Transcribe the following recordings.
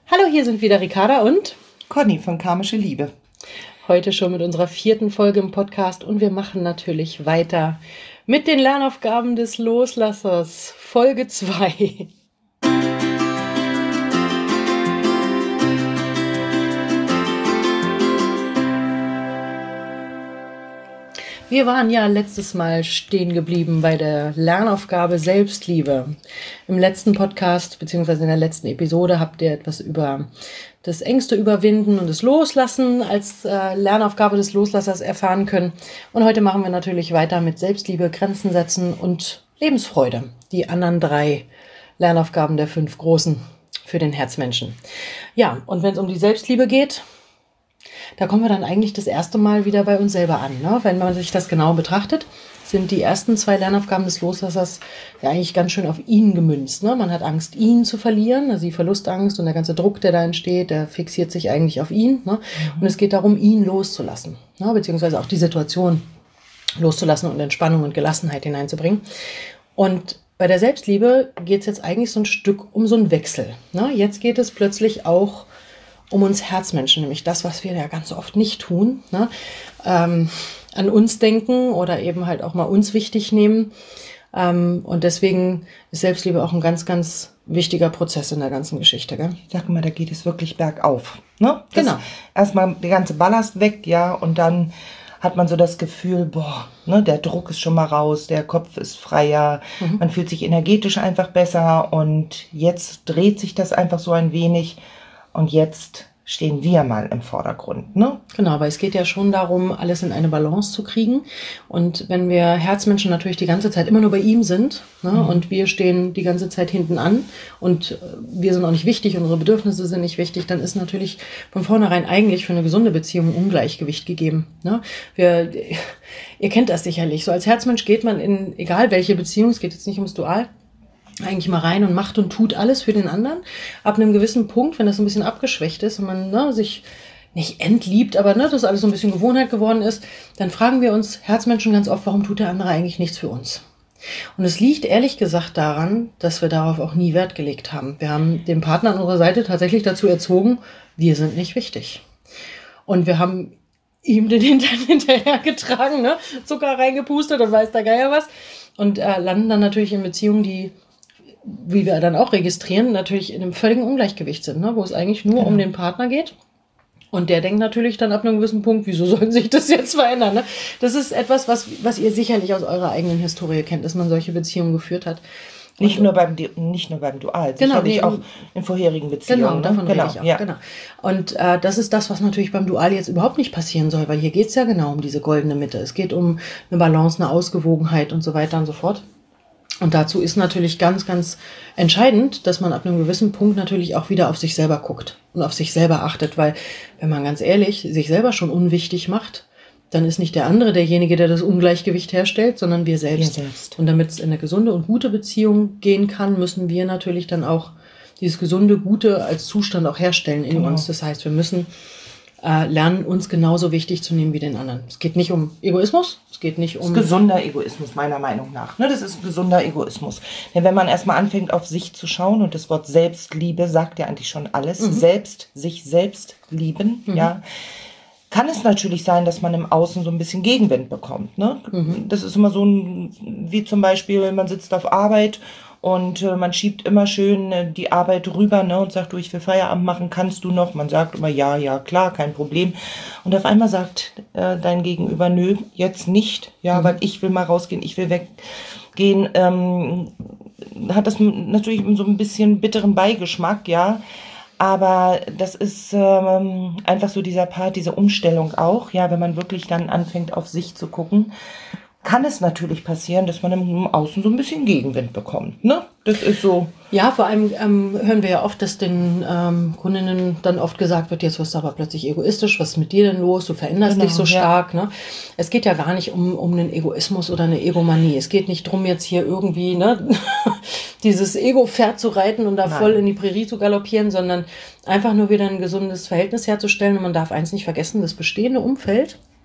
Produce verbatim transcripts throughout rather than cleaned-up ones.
Hallo, hier sind wieder Ricarda und Conny von Karmische Liebe. Heute schon mit unserer vierten Folge im Podcast und wir machen natürlich weiter mit den Lernaufgaben des Loslassers, Folge zwei. Wir waren ja letztes Mal stehen geblieben bei der Lernaufgabe Selbstliebe. Im letzten Podcast beziehungsweise in der letzten Episode habt ihr etwas über das Ängste überwinden und das Loslassen als äh, Lernaufgabe des Loslassers erfahren können. Und heute machen wir natürlich weiter mit Selbstliebe, Grenzen setzen und Lebensfreude. Die anderen drei Lernaufgaben der fünf großen für den Herzmenschen. Ja, und wenn es um die Selbstliebe geht, da kommen wir dann eigentlich das erste Mal wieder bei uns selber an. Ne? Wenn man sich das genau betrachtet, sind die ersten zwei Lernaufgaben des Loslassers ja eigentlich ganz schön auf ihn gemünzt. Ne? Man hat Angst, ihn zu verlieren, also die Verlustangst und der ganze Druck, der da entsteht, der fixiert sich eigentlich auf ihn. Ne? Mhm. Und es geht darum, ihn loszulassen, ne? Beziehungsweise auch die Situation loszulassen und Entspannung und Gelassenheit hineinzubringen. Und bei der Selbstliebe geht es jetzt eigentlich so ein Stück um so einen Wechsel. Ne? Jetzt geht es plötzlich auch um uns Herzmenschen, nämlich das, was wir ja ganz oft nicht tun, ne? ähm, an uns denken oder eben halt auch mal uns wichtig nehmen. Ähm, und deswegen ist Selbstliebe auch ein ganz, ganz wichtiger Prozess in der ganzen Geschichte. Gell? Ich sag mal, da geht es wirklich bergauf. Ne? Das Genau. Erstmal der ganze Ballast weg, ja, und dann hat man so das Gefühl, boah, ne, der Druck ist schon mal raus, der Kopf ist freier, mhm. man fühlt sich energetisch einfach besser und jetzt dreht sich das einfach so ein wenig. Und jetzt stehen wir mal im Vordergrund, ne? Genau, aber es geht ja schon darum, alles in eine Balance zu kriegen. Und wenn wir Herzmenschen natürlich die ganze Zeit immer nur bei ihm sind, ne, mhm. und wir stehen die ganze Zeit hinten an und wir sind auch nicht wichtig, unsere Bedürfnisse sind nicht wichtig, dann ist natürlich von vornherein eigentlich für eine gesunde Beziehung ein Ungleichgewicht gegeben. Ne? Wir, ihr kennt das sicherlich. So als Herzmensch geht man in, egal welche Beziehung, es geht jetzt nicht ums Dual, eigentlich mal rein und macht und tut alles für den anderen. Ab einem gewissen Punkt, wenn das ein bisschen abgeschwächt ist und man ne, sich nicht entliebt, aber ne, das alles so ein bisschen Gewohnheit geworden ist, dann fragen wir uns Herzmenschen ganz oft, warum tut der andere eigentlich nichts für uns? Und es liegt ehrlich gesagt daran, dass wir darauf auch nie Wert gelegt haben. Wir haben den Partner an unserer Seite tatsächlich dazu erzogen, wir sind nicht wichtig. Und wir haben ihm den Hintern hinterhergetragen, ne? Zucker reingepustet und weiß der Geier was. Und äh, landen dann natürlich in Beziehungen, die, wie wir dann auch registrieren, natürlich in einem völligen Ungleichgewicht sind, ne? Wo es eigentlich nur genau. um den Partner geht. Und der denkt natürlich dann ab einem gewissen Punkt, wieso soll sich das jetzt verändern? Ne? Das ist etwas, was, was ihr sicherlich aus eurer eigenen Historie kennt, dass man solche Beziehungen geführt hat. Nicht nur beim nicht nur beim Dual, genau, sicherlich nee, auch in vorherigen Beziehungen. Genau, davon ne? genau, rede ich auch. Ja. Genau. Und äh, das ist das, was natürlich beim Dual jetzt überhaupt nicht passieren soll, weil hier geht es ja genau um diese goldene Mitte. Es geht um eine Balance, eine Ausgewogenheit und so weiter und so fort. Und dazu ist natürlich ganz, ganz entscheidend, dass man ab einem gewissen Punkt natürlich auch wieder auf sich selber guckt und auf sich selber achtet, weil, wenn man ganz ehrlich sich selber schon unwichtig macht, dann ist nicht der andere derjenige, der das Ungleichgewicht herstellt, sondern wir selbst. Wir selbst. Und damit es in eine gesunde und gute Beziehung gehen kann, müssen wir natürlich dann auch dieses gesunde, Gute als Zustand auch herstellen in Genau. uns. Das heißt, wir müssen äh, lernen, uns genauso wichtig zu nehmen wie den anderen. Es geht nicht um Egoismus, es geht nicht um... Das ist gesunder Egoismus, meiner Meinung nach. Ne, das ist ein gesunder Egoismus. Denn wenn man erstmal anfängt, auf sich zu schauen, und das Wort Selbstliebe sagt ja eigentlich schon alles, mhm. selbst, sich selbst lieben, mhm. ja, kann es natürlich sein, dass man im Außen so ein bisschen Gegenwind bekommt. Ne? Mhm. Das ist immer so ein, wie zum Beispiel, man sitzt auf Arbeit und äh, man schiebt immer schön äh, die Arbeit rüber, ne, und sagt, du, ich will Feierabend machen, kannst du noch? Man sagt immer, ja, ja, klar, kein Problem. Und auf einmal sagt äh, dein Gegenüber, nö, jetzt nicht, ja, mhm. weil ich will mal rausgehen, ich will weggehen. Ähm, hat das natürlich so ein bisschen bitteren Beigeschmack, ja. Aber das ist ähm, einfach so dieser Part, diese Umstellung auch, ja, wenn man wirklich dann anfängt, auf sich zu gucken, kann es natürlich passieren, dass man im Außen so ein bisschen Gegenwind bekommt, ne? Das ist so. Ja, vor allem ähm, hören wir ja oft, dass den ähm, Kundinnen dann oft gesagt wird, jetzt wirst du aber plötzlich egoistisch, was ist mit dir denn los? Du veränderst genau, dich so ja. stark. Ne? Es geht ja gar nicht um, um einen Egoismus oder eine Egomanie. Es geht nicht drum, jetzt hier irgendwie ne, dieses Ego-Pferd zu reiten und da Nein. voll in die Prärie zu galoppieren, sondern einfach nur wieder ein gesundes Verhältnis herzustellen. Und man darf eins nicht vergessen, das bestehende Umfeld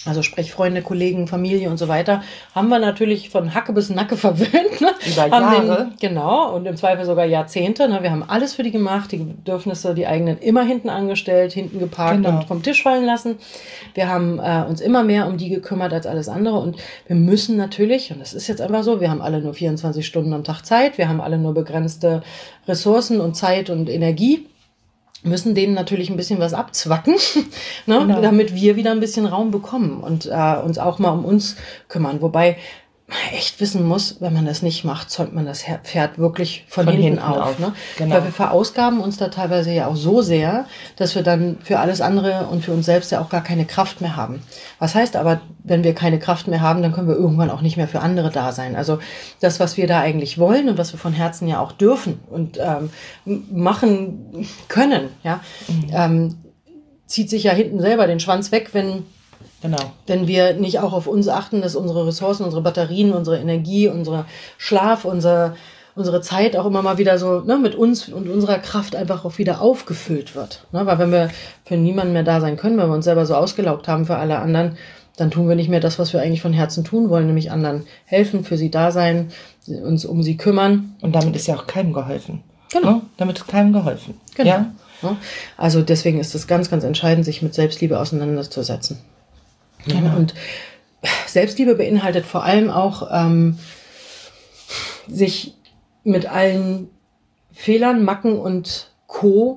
Also sprich Freunde, Kollegen, Familie und so weiter, haben wir natürlich von Hacke bis Nacke verwöhnt. Ne? Über haben Jahre. Den, genau, und im Zweifel sogar Jahrzehnte. Ne? Wir haben alles für die gemacht, die Bedürfnisse, die eigenen immer hinten angestellt, hinten geparkt Genau. und vom Tisch fallen lassen. Wir haben äh, uns immer mehr um die gekümmert als alles andere. Und wir müssen natürlich, und das ist jetzt einfach so, wir haben alle nur vierundzwanzig Stunden am Tag Zeit, wir haben alle nur begrenzte Ressourcen und Zeit und Energie, müssen denen natürlich ein bisschen was abzwacken, ne, Genau. damit wir wieder ein bisschen Raum bekommen und äh, uns auch mal um uns kümmern. Wobei man echt wissen muss, wenn man das nicht macht, zäumt man das Pferd wirklich von, Von hinten, hinten auf. auf. Ne? Genau. Weil wir verausgaben uns da teilweise ja auch so sehr, dass wir dann für alles andere und für uns selbst ja auch gar keine Kraft mehr haben. Was heißt aber, wenn wir keine Kraft mehr haben, dann können wir irgendwann auch nicht mehr für andere da sein. Also das, was wir da eigentlich wollen und was wir von Herzen ja auch dürfen und ähm, machen können, ja, mhm. ähm, zieht sich ja hinten selber den Schwanz weg, wenn Genau. Wenn wir nicht auch auf uns achten, dass unsere Ressourcen, unsere Batterien, unsere Energie, unser Schlaf, unser, unsere Zeit auch immer mal wieder so ne, mit uns und unserer Kraft einfach auch wieder aufgefüllt wird. Ne? Weil wenn wir für niemanden mehr da sein können, wenn wir uns selber so ausgelaugt haben für alle anderen, dann tun wir nicht mehr das, was wir eigentlich von Herzen tun wollen, nämlich anderen helfen, für sie da sein, uns um sie kümmern. Und damit ist ja auch keinem geholfen. Genau. Ne? Damit ist keinem geholfen. Genau. Ja? Also deswegen ist es ganz, ganz entscheidend, sich mit Selbstliebe auseinanderzusetzen. Genau. Und Selbstliebe beinhaltet vor allem auch, ähm, sich mit allen Fehlern, Macken und Co.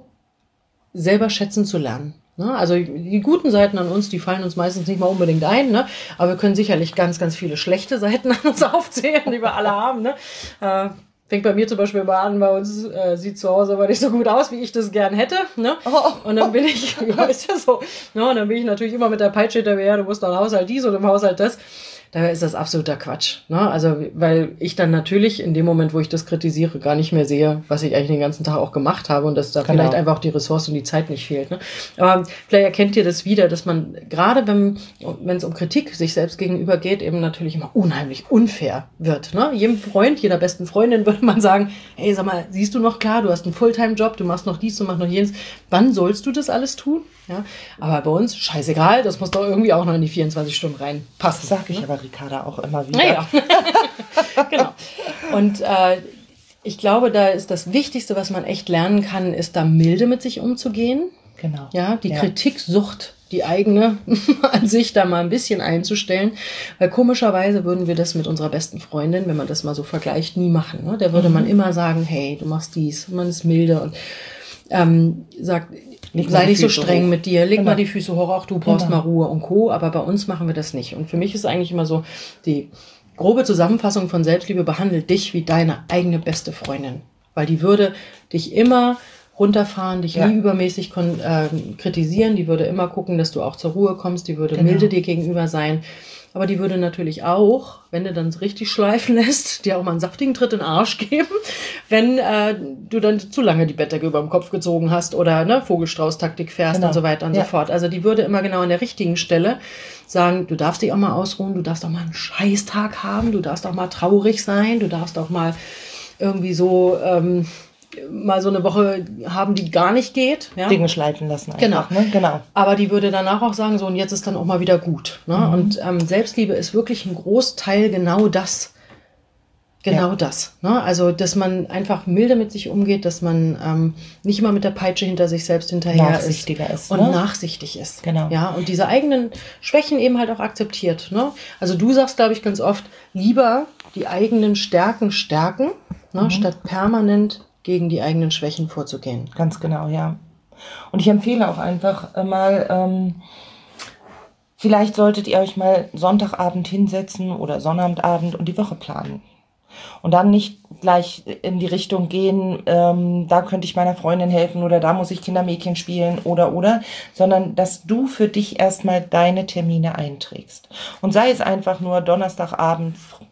selber schätzen zu lernen. Ne? Also die guten Seiten an uns, die fallen uns meistens nicht mal unbedingt ein, ne? Aber wir können sicherlich ganz, ganz viele schlechte Seiten an uns aufzählen, die wir alle haben. Ne? Äh, Fängt bei mir zum Beispiel immer an, bei uns äh, sieht zu Hause aber nicht so gut aus, wie ich das gern hätte. Ne? Oh. Und dann bin ich, ja, ist ja so. Ne? Und dann bin ich natürlich immer mit der Peitsche hinterher, du musst doch im Haushalt dies und im Haushalt das. Da ist das absoluter Quatsch. Ne? Also, weil ich dann natürlich in dem Moment, wo ich das kritisiere, gar nicht mehr sehe, was ich eigentlich den ganzen Tag auch gemacht habe und dass da genau. vielleicht einfach auch die Ressource und die Zeit nicht fehlt. Ne? Aber vielleicht erkennt ihr das wieder, dass man gerade, wenn wenn es um Kritik sich selbst gegenüber geht, eben natürlich immer unheimlich unfair wird. Ne? Jedem Freund, jeder besten Freundin würde man sagen, hey, sag mal, siehst du noch klar, du hast einen Fulltime-Job, du machst noch dies, du machst noch jenes. Wann sollst du das alles tun? Ja? Aber bei uns, scheißegal, das muss doch irgendwie auch noch in die vierundzwanzig Stunden reinpassen. Das sag ich ne? aber Ricarda auch immer wieder. Naja. Genau. Und äh, ich glaube, da ist das Wichtigste, was man echt lernen kann, ist da milde mit sich umzugehen. Genau. Ja, die ja. Kritiksucht, die eigene an sich da mal ein bisschen einzustellen. Weil komischerweise würden wir das mit unserer besten Freundin, wenn man das mal so vergleicht, nie machen. Ne? Da würde mhm. man immer sagen, hey, du machst dies. Man ist milde und ähm, sagt, leg sei nicht so streng hoch. Mit dir, leg genau. mal die Füße hoch, auch du brauchst genau. mal Ruhe und Co. Aber bei uns machen wir das nicht. Und für mich ist eigentlich immer so, die grobe Zusammenfassung von Selbstliebe, behandelt dich wie deine eigene beste Freundin. Weil die würde dich immer runterfahren, dich ja. nie übermäßig kon- äh, kritisieren, die würde immer gucken, dass du auch zur Ruhe kommst, die würde genau. milde dir gegenüber sein. Aber die würde natürlich auch, wenn du dann richtig schleifen lässt, dir auch mal einen saftigen Tritt in den Arsch geben, wenn äh, du dann zu lange die Bettdecke über dem Kopf gezogen hast oder ne, Vogelstrauß-Taktik fährst genau. und so weiter und ja. so fort. Also die würde immer genau an der richtigen Stelle sagen, du darfst dich auch mal ausruhen, du darfst auch mal einen Scheißtag haben, du darfst auch mal traurig sein, du darfst auch mal irgendwie so ähm, mal so eine Woche haben, die gar nicht geht. Ja? Dinge schleifen lassen einfach. Genau. Ne? genau. Aber die würde danach auch sagen, so und jetzt ist dann auch mal wieder gut. Ne? Mhm. Und ähm, Selbstliebe ist wirklich ein Großteil genau das. Genau ja. das. Ne? Also, dass man einfach milde mit sich umgeht, dass man ähm, nicht immer mit der Peitsche hinter sich selbst hinterher Nachsichtiger ist. ist Und ne? nachsichtig ist. Genau. Ja, und diese eigenen Schwächen eben halt auch akzeptiert. Ne? Also du sagst, glaube ich, ganz oft, lieber die eigenen Stärken stärken, ne? mhm. statt permanent gegen die eigenen Schwächen vorzugehen. Ganz genau, ja. Und ich empfehle auch einfach mal, ähm, vielleicht solltet ihr euch mal Sonntagabend hinsetzen oder Sonnabendabend und die Woche planen. Und dann nicht gleich in die Richtung gehen, ähm, da könnte ich meiner Freundin helfen oder da muss ich Kindermädchen spielen oder, oder, sondern dass du für dich erstmal deine Termine einträgst. Und sei es einfach nur Donnerstagabend,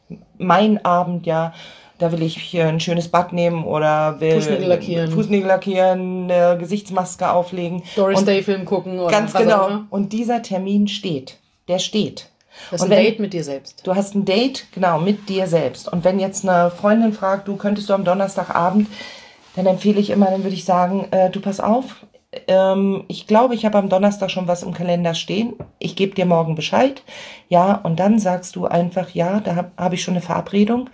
mein Abend, ja, da will ich hier ein schönes Bad nehmen oder will Fußnägel lackieren, Fußnägel lackieren, eine Gesichtsmaske auflegen. Doris Day Film gucken. Oder ganz was genau. Auch immer. Und dieser Termin steht. Der steht. Das ist und ein wenn, Date mit dir selbst. Du hast ein Date, genau, mit dir selbst. Und wenn jetzt eine Freundin fragt, du könntest du am Donnerstagabend, dann empfehle ich immer, dann würde ich sagen, äh, du pass auf, ähm, ich glaube, ich habe am Donnerstag schon was im Kalender stehen. Ich gebe dir morgen Bescheid. Ja, und dann sagst du einfach, ja, da habe hab ich schon eine Verabredung.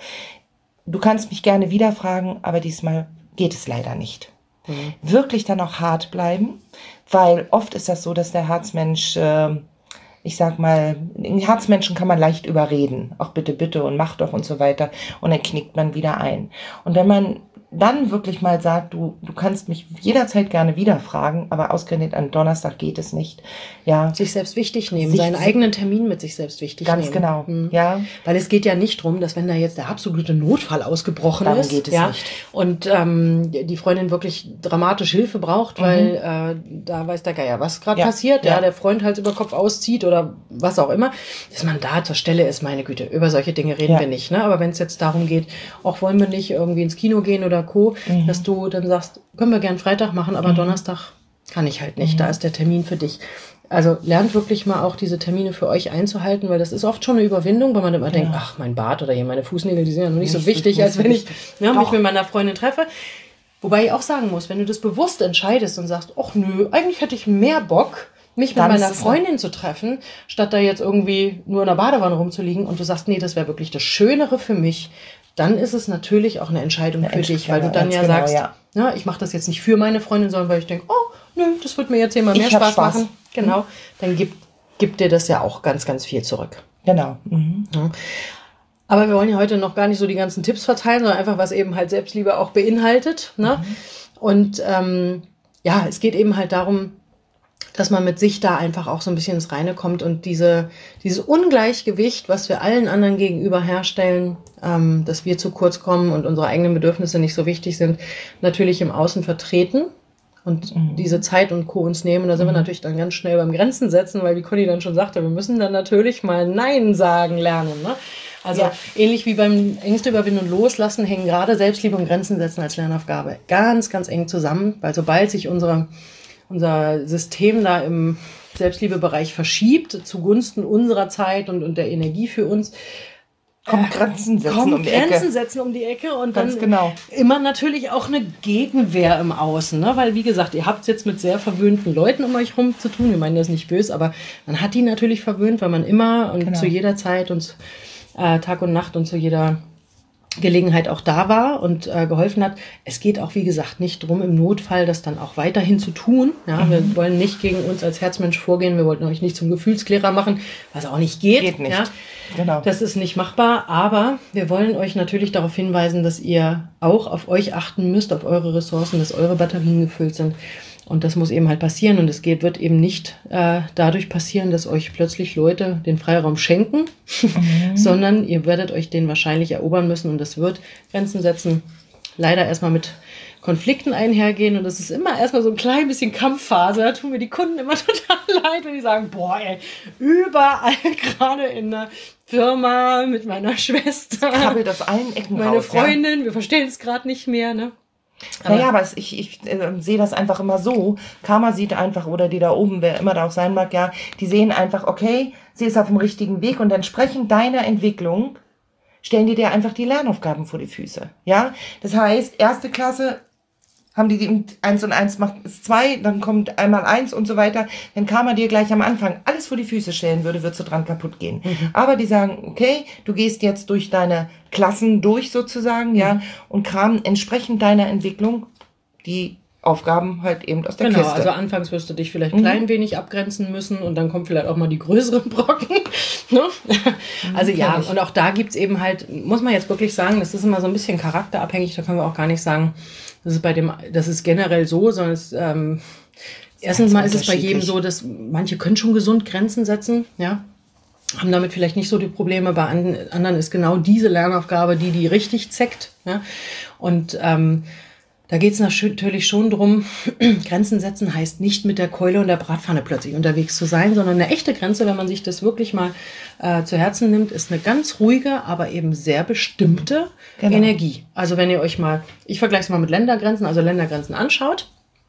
Du kannst mich gerne wieder fragen, aber diesmal geht es leider nicht. Mhm. Wirklich dann auch hart bleiben, weil oft ist das so, dass der Herzmensch, äh, ich sag mal, den Herzmenschen kann man leicht überreden. Auch bitte, bitte und mach doch und so weiter. Und dann knickt man wieder ein. Und wenn man dann wirklich mal sagt, du, du kannst mich jederzeit gerne wieder fragen, aber ausgerechnet an Donnerstag geht es nicht. Ja. Sich selbst wichtig nehmen, sich seinen eigenen Termin mit sich selbst wichtig ganz nehmen. Ganz genau, hm. ja. Weil es geht ja nicht drum, dass wenn da jetzt der absolute Notfall ausgebrochen Darum ist, geht es ja, nicht. Und ähm, die Freundin wirklich dramatisch Hilfe braucht, mhm. weil äh, da weiß der Geier, was gerade ja. passiert, ja. ja, der Freund Hals über Kopf auszieht oder was auch immer, dass man da zur Stelle ist, meine Güte, über solche Dinge reden ja. wir nicht. Ne? Aber wenn es jetzt darum geht, auch wollen wir nicht irgendwie ins Kino gehen oder Co., mhm. dass du dann sagst, können wir gern Freitag machen, aber mhm. Donnerstag kann ich halt nicht, mhm. da ist der Termin für dich. Also lernt wirklich mal auch diese Termine für euch einzuhalten, weil das ist oft schon eine Überwindung, weil man immer ja. denkt, ach, mein Bart oder hier meine Fußnägel, die sind ja noch nicht, nicht so wichtig, nicht als wenn ich ja, mich mit meiner Freundin treffe. Wobei ich auch sagen muss, wenn du das bewusst entscheidest und sagst, ach nö, eigentlich hätte ich mehr Bock, mich mit meiner Freundin zu treffen, statt da jetzt irgendwie nur in der Badewanne rumzuliegen und du sagst, nee, das wäre wirklich das Schönere für mich, dann ist es natürlich auch eine Entscheidung eine für dich, weil du dann ja genau, sagst, ja. Ja, ich mache das jetzt nicht für meine Freundin, sondern weil ich denke, oh, nö, das wird mir jetzt hier mal mehr Spaß, Spaß machen. Genau, dann gibt, gibt dir das ja auch ganz, ganz viel zurück. Genau. Mhm. Ja. Aber wir wollen ja heute noch gar nicht so die ganzen Tipps verteilen, sondern einfach, was eben halt Selbstliebe auch beinhaltet. Ne? Mhm. Und ähm, ja, es geht eben halt darum, dass man mit sich da einfach auch so ein bisschen ins Reine kommt und diese, dieses Ungleichgewicht, was wir allen anderen gegenüber herstellen, ähm, dass wir zu kurz kommen und unsere eigenen Bedürfnisse nicht so wichtig sind, natürlich im Außen vertreten und mhm. diese Zeit und Co. uns nehmen. Da sind mhm. wir natürlich dann ganz schnell beim Grenzen setzen, weil wie Conny dann schon sagte, wir müssen dann natürlich mal Nein sagen lernen. Ne? Also ja. ähnlich wie beim Ängste überwinden und loslassen, hängen gerade Selbstliebe und Grenzen setzen als Lernaufgabe ganz, ganz eng zusammen, weil sobald sich unsere unser System da im Selbstliebebereich verschiebt, zugunsten unserer Zeit und, und der Energie für uns, kommt Grenzen setzen kommt um die Grenzen Ecke. setzen um die Ecke und Ganz dann genau. immer natürlich auch eine Gegenwehr im Außen, ne? Weil wie gesagt, ihr habt es jetzt mit sehr verwöhnten Leuten um euch rum zu tun, wir meinen das nicht böse, aber man hat die natürlich verwöhnt, weil man immer und genau. zu jeder Zeit und äh, Tag und Nacht und zu jeder Gelegenheit auch da war und äh, geholfen hat. Es geht auch, wie gesagt, nicht drum, im Notfall das dann auch weiterhin zu tun. Ja, mhm. Wir wollen nicht gegen uns als Herzmensch vorgehen. Wir wollten euch nicht zum Gefühlsklärer machen, was auch nicht geht. Geht nicht. Ja, genau. Das ist nicht machbar. Aber wir wollen euch natürlich darauf hinweisen, dass ihr auch auf euch achten müsst, auf eure Ressourcen, dass eure Batterien gefüllt sind. Und das muss eben halt passieren. Und es geht, wird eben nicht äh, dadurch passieren, dass euch plötzlich Leute den Freiraum schenken, mhm. sondern ihr werdet euch den wahrscheinlich erobern müssen. Und das wird Grenzen setzen, leider erstmal mit Konflikten einhergehen. Und das ist immer erstmal so ein klein bisschen Kampfphase. Da tun mir die Kunden immer total leid, wenn die sagen, boah, ey, überall gerade in der Firma mit meiner Schwester. Krabbelt aus allen Ecken Meine raus, Freundin, ja. wir verstehen es gerade nicht mehr, ne? Aber naja, aber es, ich, ich äh, sehe das einfach immer so. Karma sieht einfach, oder die da oben, wer immer da auch sein mag, ja, die sehen einfach, okay, sie ist auf dem richtigen Weg und entsprechend deiner Entwicklung stellen die dir einfach die Lernaufgaben vor die Füße. Ja, das heißt, erste Klasse haben die, die eins und eins macht ist zwei, dann kommt einmal eins und so weiter. Wenn Karma dir gleich am Anfang alles vor die Füße stellen würde, würdest du dran kaputt gehen. Mhm. Aber die sagen, okay, du gehst jetzt durch deine Klassen durch sozusagen, mhm. ja, und kramen entsprechend deiner Entwicklung die Aufgaben halt eben aus der genau, Kiste. Also anfangs wirst du dich vielleicht ein mhm. klein wenig abgrenzen müssen und dann kommt vielleicht auch mal die größeren Brocken. Ne? Mhm, also ja, und auch da gibt's eben halt, muss man jetzt wirklich sagen, das ist immer so ein bisschen charakterabhängig, da können wir auch gar nicht sagen, das ist bei dem, das ist generell so, sondern es, ähm, erstens mal ist es bei jedem so, dass manche können schon gesund Grenzen setzen, ja, haben damit vielleicht nicht so die Probleme, bei anderen ist genau diese Lernaufgabe, die die richtig zeckt, ja, und ähm, da geht es natürlich schon drum, Grenzen setzen heißt nicht mit der Keule und der Bratpfanne plötzlich unterwegs zu sein, sondern eine echte Grenze, wenn man sich das wirklich mal äh, zu Herzen nimmt, ist eine ganz ruhige, aber eben sehr bestimmte genau. Energie. Also wenn ihr euch mal, ich vergleiche es mal mit Ländergrenzen, also Ländergrenzen anschaut,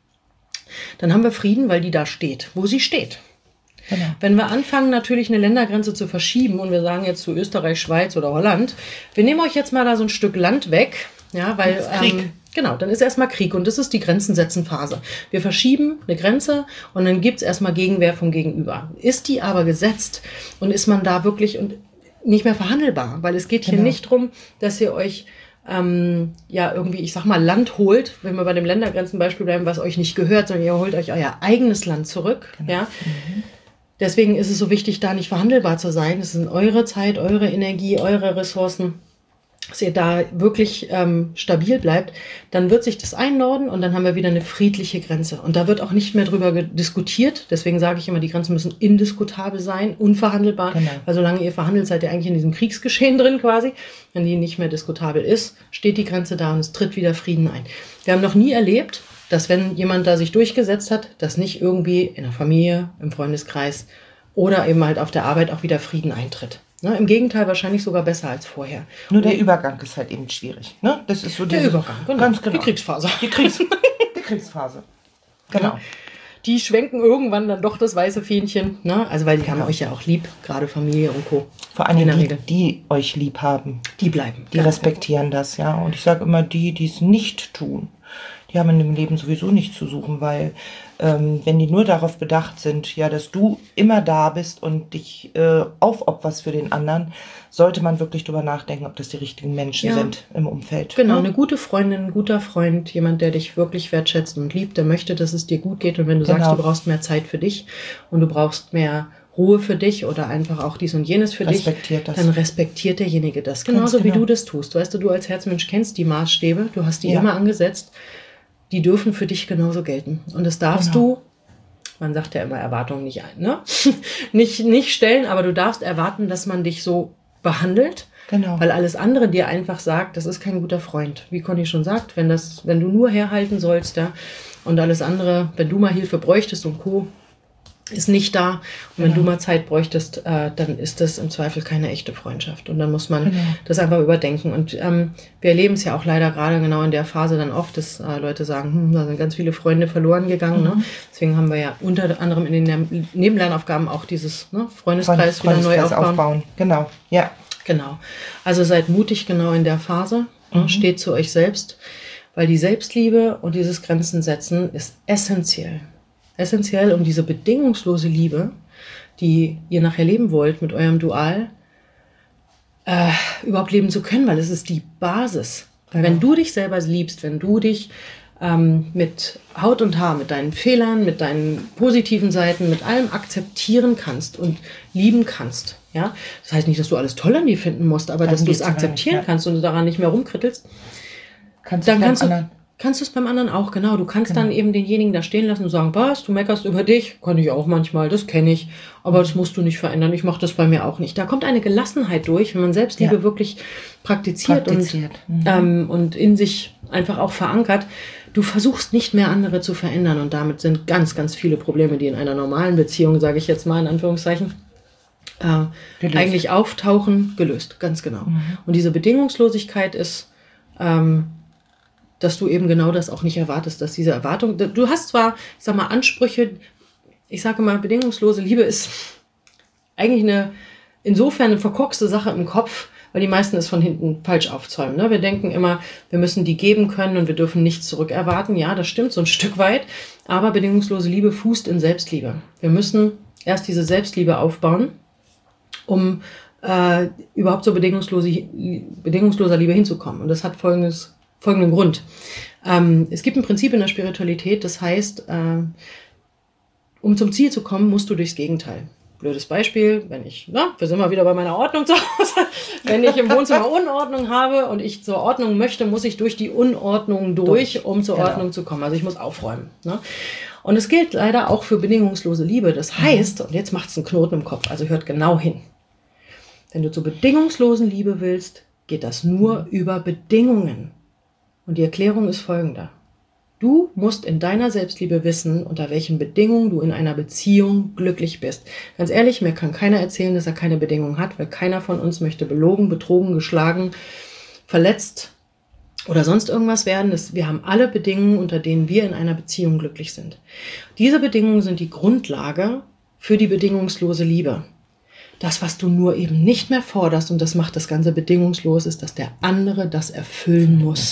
dann haben wir Frieden, weil die da steht, wo sie steht. Genau. Wenn wir anfangen, natürlich eine Ländergrenze zu verschieben und wir sagen jetzt zu Österreich, Schweiz oder Holland, wir nehmen euch jetzt mal da so ein Stück Land weg, ja, weil ähm, Genau, dann ist erstmal Krieg und das ist die Grenzen-setzen-Phase. Wir verschieben eine Grenze und dann gibt's erstmal Gegenwehr vom Gegenüber. Ist die aber gesetzt und ist man da wirklich und nicht mehr verhandelbar, weil es geht hier Genau. nicht drum, dass ihr euch ähm, ja irgendwie, ich sag mal, Land holt, wenn wir bei dem Ländergrenzenbeispiel bleiben, was euch nicht gehört, sondern ihr holt euch euer eigenes Land zurück. Genau. Ja. Mhm. Deswegen ist es so wichtig, da nicht verhandelbar zu sein. Es sind eure Zeit, eure Energie, eure Ressourcen, dass ihr da wirklich ähm, stabil bleibt. Dann wird sich das einnorden und dann haben wir wieder eine friedliche Grenze. Und da wird auch nicht mehr drüber diskutiert. Deswegen sage ich immer, die Grenzen müssen indiskutabel sein, unverhandelbar. Genau. Weil solange ihr verhandelt, seid ihr eigentlich in diesem Kriegsgeschehen drin quasi. Wenn die nicht mehr diskutabel ist, steht die Grenze da und es tritt wieder Frieden ein. Wir haben noch nie erlebt, dass wenn jemand da sich durchgesetzt hat, dass nicht irgendwie in der Familie, im Freundeskreis oder eben halt auf der Arbeit auch wieder Frieden eintritt. Ne, im Gegenteil, wahrscheinlich sogar besser als vorher. Nur der Übergang ist halt eben schwierig. Ne? Das ist so Der diese, Übergang, genau. Ganz genau. Die Kriegsphase. Die, Kriegs, die Kriegsphase. Genau. Die schwenken irgendwann dann doch das weiße Fähnchen. Ne? Also weil die Genau. haben euch ja auch lieb, gerade Familie und Co. Vor allem in der die, Regel. die euch lieb haben. Die bleiben. Die respektieren das, ja. Und ich sage immer, die, die es nicht tun, die haben in dem Leben sowieso nichts zu suchen, weil ähm, wenn die nur darauf bedacht sind, ja, dass du immer da bist und dich äh, aufopferst für den anderen, sollte man wirklich drüber nachdenken, ob das die richtigen Menschen Ja. sind im Umfeld. Genau, Ne? eine gute Freundin, ein guter Freund, jemand, der dich wirklich wertschätzt und liebt, der möchte, dass es dir gut geht. Und wenn du Genau. sagst, du brauchst mehr Zeit für dich und du brauchst mehr Ruhe für dich oder einfach auch dies und jenes für dich, Respektiert das. dann respektiert derjenige das. Genauso Ganz wie genau. du das tust. Weißt du, du als Herzmensch kennst die Maßstäbe, du hast die Ja. immer angesetzt. Die dürfen für dich genauso gelten. Und das darfst Genau. du, man sagt ja immer Erwartungen nicht ein, ne? nicht, nicht stellen, aber du darfst erwarten, dass man dich so behandelt. Genau. Weil alles andere dir einfach sagt, das ist kein guter Freund. Wie Conny schon sagt, wenn das, wenn du nur herhalten sollst, ja, und alles andere, wenn du mal Hilfe bräuchtest und Co., ist nicht da. Und wenn Genau. du mal Zeit bräuchtest, äh, dann ist das im Zweifel keine echte Freundschaft. Und dann muss man Genau. das einfach überdenken. Und ähm, wir erleben es ja auch leider gerade genau in der Phase dann oft, dass äh, Leute sagen, hm, da sind ganz viele Freunde verloren gegangen. Mhm. Ne? Deswegen haben wir ja unter anderem in den Ne- Nebenlernaufgaben auch dieses ne, Freundeskreis, Freund- wieder neu Freundeskreis aufbauen. aufbauen. Genau, ja. Genau. Also seid mutig genau in der Phase. Mhm. Steht zu euch selbst. Weil die Selbstliebe und dieses Grenzen setzen ist essentiell. Essentiell, um diese bedingungslose Liebe, die ihr nachher leben wollt mit eurem Dual, äh, überhaupt leben zu können, weil es ist die Basis. Weil wenn du dich selber liebst, wenn du dich ähm, mit Haut und Haar, mit deinen Fehlern, mit deinen positiven Seiten, mit allem akzeptieren kannst und lieben kannst, ja, das heißt nicht, dass du alles toll an dir finden musst, aber Darum dass du es geht's gar nicht, akzeptieren ja. kannst und du daran nicht mehr rumkrittelst, Kannst dann du kannst du, anderen. kannst du es beim anderen auch, genau. Du kannst Genau. dann eben denjenigen da stehen lassen und sagen, was, du meckerst über dich, kann ich auch manchmal, das kenne ich, aber das musst du nicht verändern, ich mache das bei mir auch nicht. Da kommt eine Gelassenheit durch, wenn man Selbstliebe Ja. wirklich praktiziert, Praktiziert. Und, Mhm. ähm, und in sich einfach auch verankert. Du versuchst nicht mehr andere zu verändern und damit sind ganz, ganz viele Probleme, die in einer normalen Beziehung, sage ich jetzt mal in Anführungszeichen, äh, Gelöst. eigentlich auftauchen, gelöst, ganz genau. Mhm. Und diese Bedingungslosigkeit ist, ähm, dass du eben genau das auch nicht erwartest, dass diese Erwartung, du hast zwar, ich sag mal, Ansprüche, ich sage mal, bedingungslose Liebe ist eigentlich eine, insofern eine verkorkste Sache im Kopf, weil die meisten es von hinten falsch aufzäumen. Ne? Wir denken immer, wir müssen die geben können und wir dürfen nichts zurückerwarten. Ja, das stimmt so ein Stück weit, aber bedingungslose Liebe fußt in Selbstliebe. Wir müssen erst diese Selbstliebe aufbauen, um äh, überhaupt zur bedingungslose, bedingungsloser Liebe hinzukommen. Und das hat folgendes, folgenden Grund. Ähm, es gibt ein Prinzip in der Spiritualität, das heißt, äh, um zum Ziel zu kommen, musst du durchs Gegenteil. Blödes Beispiel, wenn ich, na, wir sind mal wieder bei meiner Ordnung zu Hause, wenn ich im Wohnzimmer Unordnung habe und ich zur Ordnung möchte, muss ich durch die Unordnung durch, Durch, um zur genau. Ordnung zu kommen. Also ich muss aufräumen. Ne? Und es gilt leider auch für bedingungslose Liebe. Das heißt, und jetzt macht es einen Knoten im Kopf, also hört genau hin. Wenn du zur bedingungslosen Liebe willst, geht das nur über Bedingungen. Und die Erklärung ist folgender. Du musst in deiner Selbstliebe wissen, unter welchen Bedingungen du in einer Beziehung glücklich bist. Ganz ehrlich, mir kann keiner erzählen, dass er keine Bedingungen hat, weil keiner von uns möchte belogen, betrogen, geschlagen, verletzt oder sonst irgendwas werden. Das, wir haben alle Bedingungen, unter denen wir in einer Beziehung glücklich sind. Diese Bedingungen sind die Grundlage für die bedingungslose Liebe. Das, was du nur eben nicht mehr forderst, und das macht das Ganze bedingungslos, ist, dass der andere das erfüllen muss.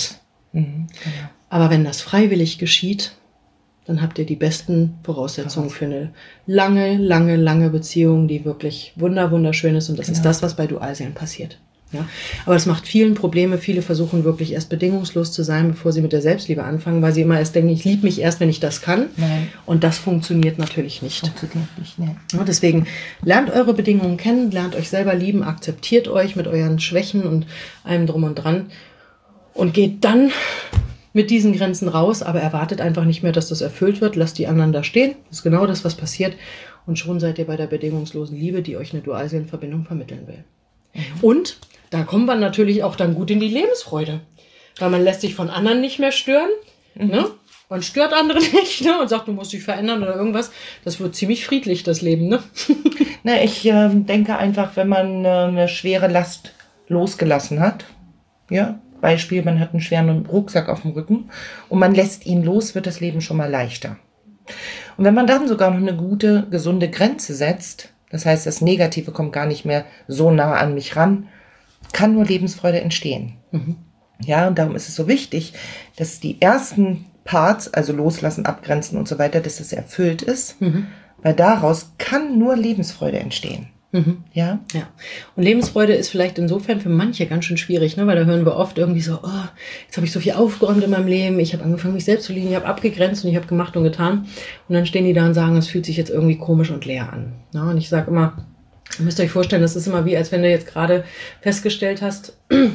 Mhm, genau. Aber wenn das freiwillig geschieht, dann habt ihr die besten Voraussetzungen für eine lange, lange, lange Beziehung, die wirklich wunder, wunderschön ist. Und das genau. ist das, was bei Dualseelen passiert. Ja? Aber das macht vielen Probleme. Viele versuchen wirklich erst bedingungslos zu sein, bevor sie mit der Selbstliebe anfangen, weil sie immer erst denken, ich liebe mich erst, wenn ich das kann. Nein. Und das funktioniert natürlich nicht. Funktioniert nicht, ne. Ja, deswegen lernt eure Bedingungen kennen, lernt euch selber lieben, akzeptiert euch mit euren Schwächen und allem drum und dran und geht dann mit diesen Grenzen raus, aber erwartet einfach nicht mehr, dass das erfüllt wird. Lasst die anderen da stehen. Das ist genau das, was passiert. Und schon seid ihr bei der bedingungslosen Liebe, die euch eine Dualseelenverbindung vermitteln will. Mhm. Und da kommt man natürlich auch dann gut in die Lebensfreude. Weil man lässt sich von anderen nicht mehr stören. Mhm. Ne? Man stört andere nicht, ne? Und sagt, du musst dich verändern oder irgendwas. Das wird ziemlich friedlich, das Leben. Ne? Na, ich äh, denke einfach, wenn man äh, eine schwere Last losgelassen hat, ja, Beispiel, man hat einen schweren Rucksack auf dem Rücken und man lässt ihn los, wird das Leben schon mal leichter. Und wenn man dann sogar noch eine gute, gesunde Grenze setzt, das heißt, das Negative kommt gar nicht mehr so nah an mich ran, kann nur Lebensfreude entstehen. Mhm. Ja, und darum ist es so wichtig, dass die ersten Parts, also loslassen, abgrenzen und so weiter, dass das erfüllt ist, mhm. weil daraus kann nur Lebensfreude entstehen. Mhm. Ja? Ja. Und Lebensfreude ist vielleicht insofern für manche ganz schön schwierig, ne? Weil da hören wir oft irgendwie so, oh, jetzt habe ich so viel aufgeräumt in meinem Leben, ich habe angefangen, mich selbst zu lieben, ich habe abgegrenzt und ich habe gemacht und getan. Und dann stehen die da und sagen, es fühlt sich jetzt irgendwie komisch und leer an. Ja? Und ich sage immer, ihr müsst euch vorstellen, das ist immer wie, als wenn du jetzt gerade festgestellt hast,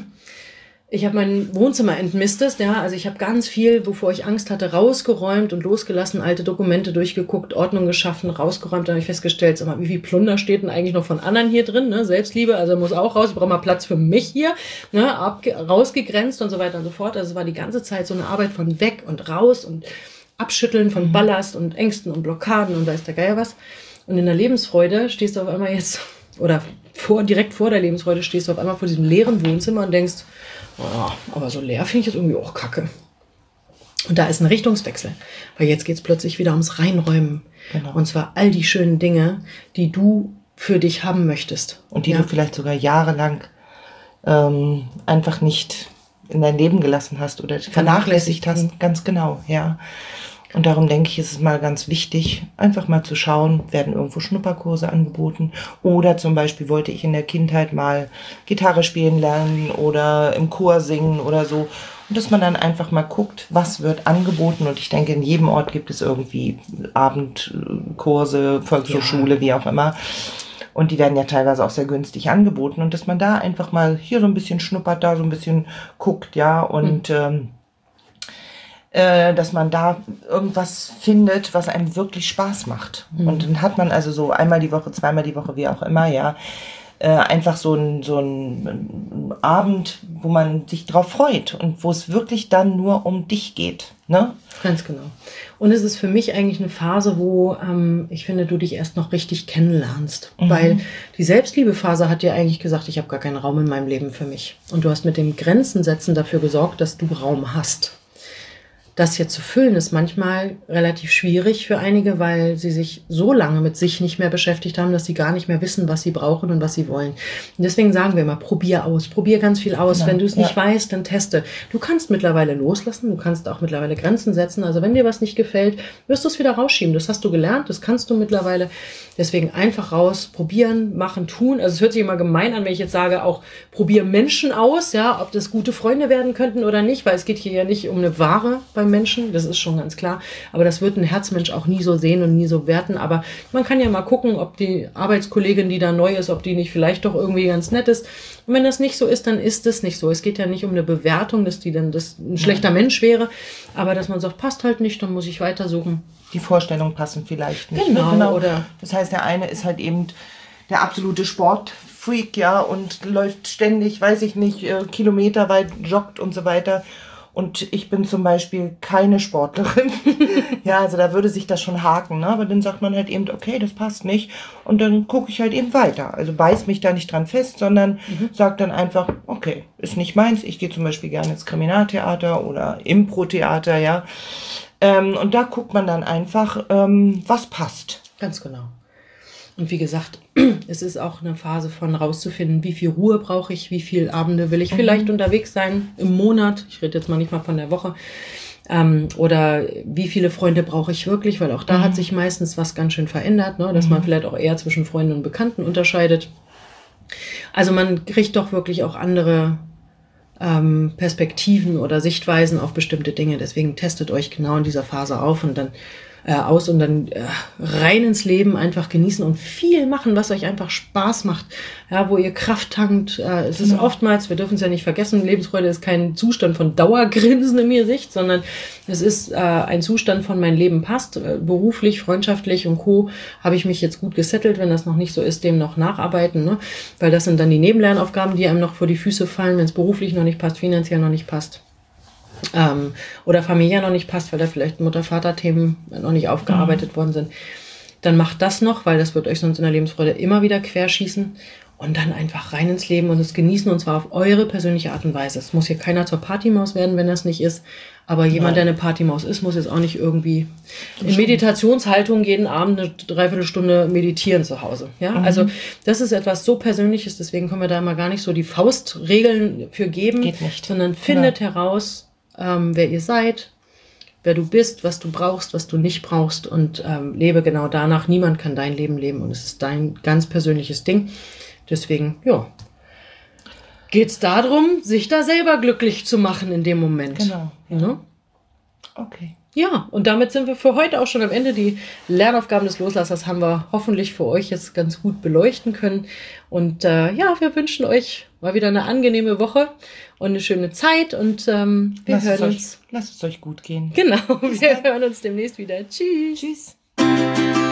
ich habe mein Wohnzimmer entmistet, ja, also ich habe ganz viel, wovor ich Angst hatte, rausgeräumt und losgelassen, alte Dokumente durchgeguckt, Ordnung geschaffen, rausgeräumt, dann habe ich festgestellt, sag mal, wie viel Plunder steht denn eigentlich noch von anderen hier drin, ne, Selbstliebe, also muss auch raus, ich brauche mal Platz für mich hier, ne, abge- rausgegrenzt und so weiter und so fort, also es war die ganze Zeit so eine Arbeit von weg und raus und Abschütteln von Ballast und Ängsten und Blockaden und weiß der Geier was. Und in der Lebensfreude stehst du auf einmal jetzt, oder vor, direkt vor der Lebensfreude stehst du auf einmal vor diesem leeren Wohnzimmer und denkst, oh, aber so leer finde ich jetzt irgendwie auch kacke. Und da ist ein Richtungswechsel, weil jetzt geht es plötzlich wieder ums Reinräumen. Genau. Und zwar all die schönen Dinge, die du für dich haben möchtest. Und die ja? du vielleicht sogar jahrelang ähm, einfach nicht in dein Leben gelassen hast oder vernachlässigt hast. Ganz genau, ja. Und darum denke ich, ist es mal ganz wichtig, einfach mal zu schauen, werden irgendwo Schnupperkurse angeboten oder zum Beispiel wollte ich in der Kindheit mal Gitarre spielen lernen oder im Chor singen oder so. Und dass man dann einfach mal guckt, was wird angeboten. Und ich denke, in jedem Ort gibt es irgendwie Abendkurse, Volkshochschule, ja. wie auch immer. Und die werden ja teilweise auch sehr günstig angeboten. Und dass man da einfach mal hier so ein bisschen schnuppert, da so ein bisschen guckt, ja, und mhm. ähm, dass man da irgendwas findet, was einem wirklich Spaß macht. Mhm. Und dann hat man also so einmal die Woche, zweimal die Woche, wie auch immer, ja, äh, einfach so ein so ein Abend, wo man sich drauf freut und wo es wirklich dann nur um dich geht, ne? Ganz genau. Und es ist für mich eigentlich eine Phase, wo ähm, ich finde, du dich erst noch richtig kennenlernst. Mhm. Weil die Selbstliebephase hat dir eigentlich gesagt, ich habe gar keinen Raum in meinem Leben für mich. Und du hast mit dem Grenzensetzen dafür gesorgt, dass du Raum hast. Das hier zu füllen ist manchmal relativ schwierig für einige, weil sie sich so lange mit sich nicht mehr beschäftigt haben, dass sie gar nicht mehr wissen, was sie brauchen und was sie wollen. Und deswegen sagen wir immer, probier aus, probier ganz viel aus. Ja, wenn du es nicht ja. weißt, dann teste. Du kannst mittlerweile loslassen, du kannst auch mittlerweile Grenzen setzen. Also wenn dir was nicht gefällt, wirst du es wieder rausschieben. Das hast du gelernt, das kannst du mittlerweile. Deswegen einfach raus, probieren, machen, tun. Also es hört sich immer gemein an, wenn ich jetzt sage, auch probier Menschen aus, ja, ob das gute Freunde werden könnten oder nicht, weil es geht hier ja nicht um eine Ware beim Menschen, das ist schon ganz klar. Aber das wird ein Herzmensch auch nie so sehen und nie so werten. Aber man kann ja mal gucken, ob die Arbeitskollegin, die da neu ist, ob die nicht vielleicht doch irgendwie ganz nett ist. Und wenn das nicht so ist, dann ist es nicht so. Es geht ja nicht um eine Bewertung, dass die dann das ein schlechter Mensch wäre, aber dass man sagt, passt halt nicht, dann muss ich weitersuchen. Die Vorstellungen passen vielleicht nicht. Genau, genau. Oder das heißt, der eine ist halt eben der absolute Sportfreak, ja, und läuft ständig, weiß ich nicht, kilometerweit, joggt und so weiter. Und ich bin zum Beispiel keine Sportlerin. Ja, also da würde sich das schon haken, ne? Aber dann sagt man halt eben, okay, das passt nicht. Und dann gucke ich halt eben weiter. Also beiß mich da nicht dran fest, sondern mhm. sag dann einfach, okay, ist nicht meins. Ich gehe zum Beispiel gerne ins Kriminaltheater oder Impro-Theater, ja. Ähm, und da guckt man dann einfach, ähm, was passt. Ganz genau. Und wie gesagt, es ist auch eine Phase von rauszufinden, wie viel Ruhe brauche ich, wie viele Abende will ich mhm. vielleicht unterwegs sein im Monat. Ich rede jetzt mal nicht mal von der Woche. Ähm, oder wie viele Freunde brauche ich wirklich, weil auch da mhm. hat sich meistens was ganz schön verändert, ne? Dass mhm. man vielleicht auch eher zwischen Freunden und Bekannten unterscheidet. Also man kriegt doch wirklich auch andere ähm, Perspektiven oder Sichtweisen auf bestimmte Dinge. Deswegen testet euch genau in dieser Phase auf und dann äh, aus und dann äh, rein ins Leben einfach genießen und viel machen, was euch einfach Spaß macht, ja, wo ihr Kraft tankt. Äh, es ist ja. oftmals, wir dürfen es ja nicht vergessen, Lebensfreude ist kein Zustand von Dauergrinsen im Gesicht, sondern es ist äh, ein Zustand von mein Leben passt, äh, beruflich, freundschaftlich und Co. habe ich mich jetzt gut gesettelt, wenn das noch nicht so ist, dem noch nacharbeiten, ne? Weil das sind dann die Nebenlernaufgaben, die einem noch vor die Füße fallen, wenn es beruflich noch nicht passt, finanziell noch nicht passt. Ähm, oder familiär noch nicht passt, weil da vielleicht Mutter-Vater-Themen noch nicht aufgearbeitet mhm. worden sind, dann macht das noch, weil das wird euch sonst in der Lebensfreude immer wieder querschießen und dann einfach rein ins Leben und es genießen und zwar auf eure persönliche Art und Weise. Es muss hier keiner zur Partymaus werden, wenn das nicht ist, aber jemand, Nein. der eine Partymaus ist, muss jetzt auch nicht irgendwie in Meditationshaltung jeden Abend eine Dreiviertelstunde meditieren zu Hause. Ja, mhm. also das ist etwas so Persönliches, deswegen können wir da mal gar nicht so die Faustregeln für geben, Geht nicht. sondern findet genau. heraus, Ähm, wer ihr seid, wer du bist, was du brauchst, was du nicht brauchst und ähm, lebe genau danach. Niemand kann dein Leben leben und es ist dein ganz persönliches Ding. Deswegen, ja, geht es darum, sich da selber glücklich zu machen in dem Moment. Genau. Ja. Ne? Okay. Ja, und damit sind wir für heute auch schon am Ende. Die Lernaufgaben des Loslassers haben wir hoffentlich für euch jetzt ganz gut beleuchten können. Und äh, ja, wir wünschen euch mal wieder eine angenehme Woche und eine schöne Zeit. Und ähm, wir lasst hören es uns. Euch, lasst es euch gut gehen. Genau, wir hören uns demnächst wieder. Tschüss. Tschüss.